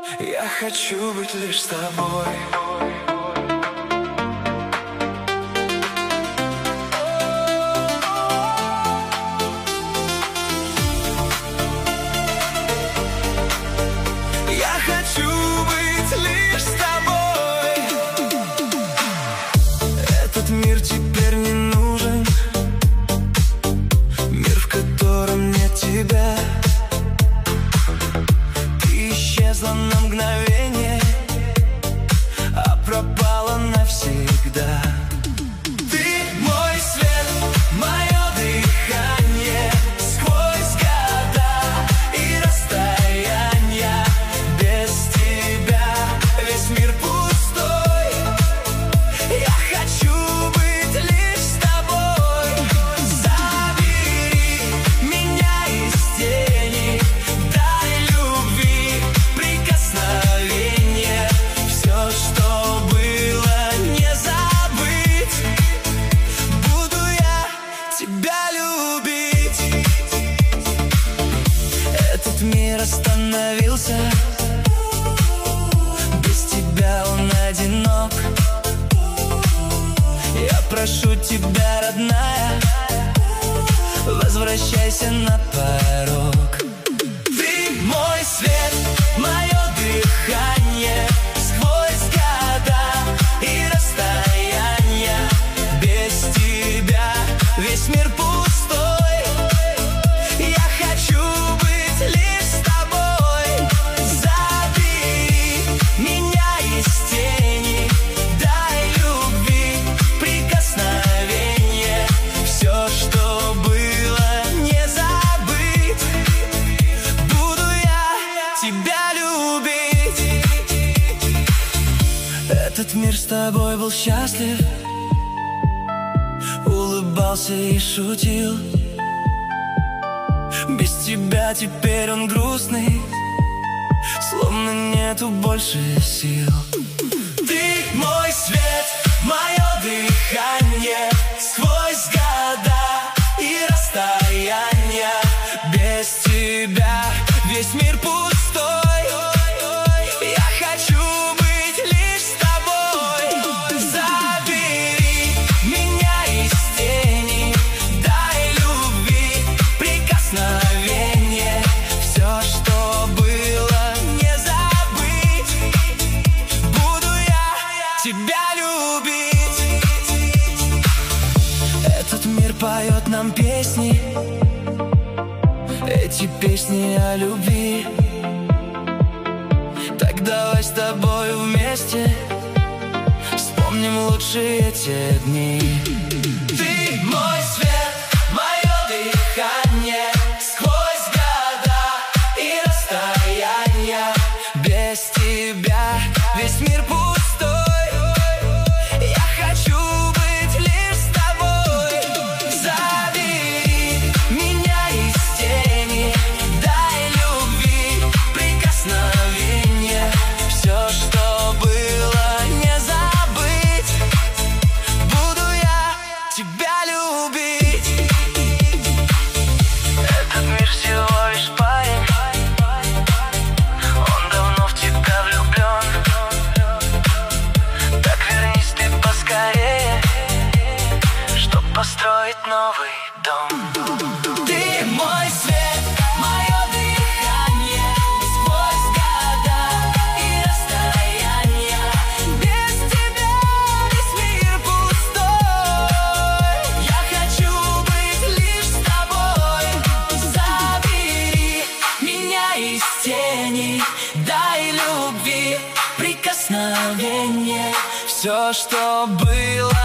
Я хочу быть лишь с тобой. Я хочу быть лишь с тобой. Этот мир теперь не нужен, мир, в котором нет тебя. Ты исчезла на мгновение, а пропала навсегда. Ты мой свет, мое дыхание, сквозь года и расстояния. Без тебя весь мир пустой. Я хочу быть лишь с тобой. Забери меня из тени, дай любви прикосновение. Все, что было, не забыть. Буду я тебя любить. Этот мир остановился, без тебя он одинок. Я прошу тебя, родная, возвращайся на порог. Ты мой свет, мое дыхание, сквозь года и расстояния. Без тебя весь мир пустой. Я хочу быть лишь с тобой. Забери меня из тени, дай любви прикосновение. Все, что было, не забыть. Буду я тебя любить. Этот мир с тобой был счастлив, улыбался и шутил. Без тебя теперь он грустный, словно нету больше сил. Ты мой свет, мое дыхание, сквозь года и расстояния. Без тебя весь мир пустой. Я хочу быть лишь с тобой. Забери меня из тени, дай любви прикосновение. Все, что было, не забыть. Буду я тебя любить. Этот мир поет нам песни, эти песни о любви. Так давай с тобой вместе вспомним лучшие те дни. Ты мой свет, мое дыхание, сквозь года и расстояния. Без тебя весь мир пустой. Я хочу быть лишь с тобой. Забери меня из тени, дай любви прикосновение. Все, что было, не забыть. Буду я тебя любить. Этот мир всего лишь парень, он давно в тебя влюблен. Так вернись ты поскорее, чтоб построить новый дом. Ты мой свет, мое дыхание, сквозь года и расстояния. Без тебя весь мир пустой. Я хочу быть лишь с тобой. Забери меня из тени, дай любви прикосновение. Все, что было,